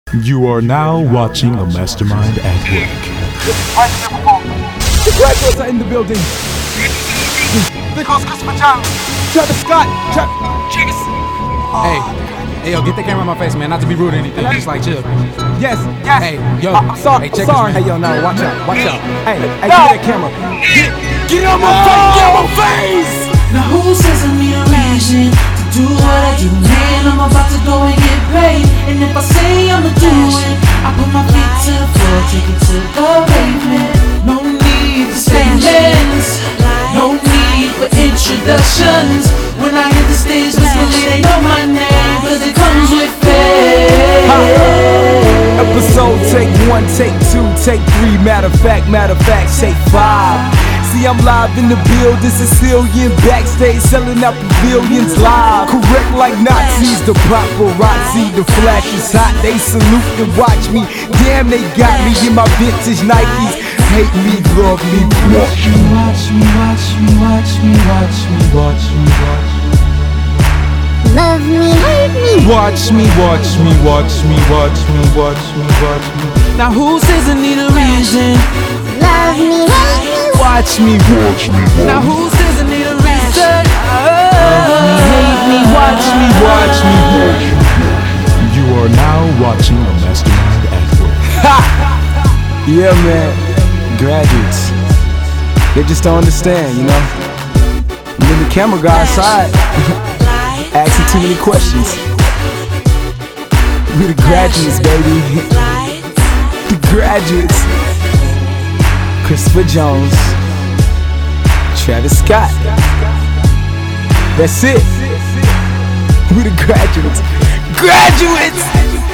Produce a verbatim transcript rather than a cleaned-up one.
You are now watching a mastermind at work. The graduates are in the building. Because Christopher Jones. Travis Scott. Tra Chicks. Hey, hey, yo, get that camera in my face, man. Not to be rude or anything. Just like chill. Yes. Yes. Hey, yo. I'm sorry. Hey, check sorry. this, Hey, man. yo, no, watch out. Watch out. Hey, hey, No. give me that camera. Get, get on my face. Get on my face. Now who says I need a reason to do what I do? Man, I'm about to go and get paid. And if I say I'ma do it, I put my feet to the floor, take it to the pavement. No need for statements, no need for introductions. When I hit the stage, listen, they know my name, cause it comes with fame. Episode take one, take two, take three. Matter of fact, matter of fact, take five. See, I'm live in the building, Sicilian backstage, selling out pavilions live. Correct like Nazis, the paparazzi, the flash is hot. They salute and watch me. Damn, they got me in my vintage Nikes. Hate me, love me, watch me, Watch me, watch me, watch me, watch me, watch me, watch me. Love me, hate me. Watch me, watch me, watch me, watch me, watch me, watch me. Now who says I need a reason? Love me, hate me. watch me, watch me, Now who says I need a reason? hate me, watch me, watch me, watch me. You are now watching a mastermind at work. Ha! Yeah, man. Graduates. They just don't understand, you know. And then the camera guy outside asking too many questions. We the graduates, baby. The graduates. Christopher Jones, Travis Scott. That's it. We the graduates. Graduates!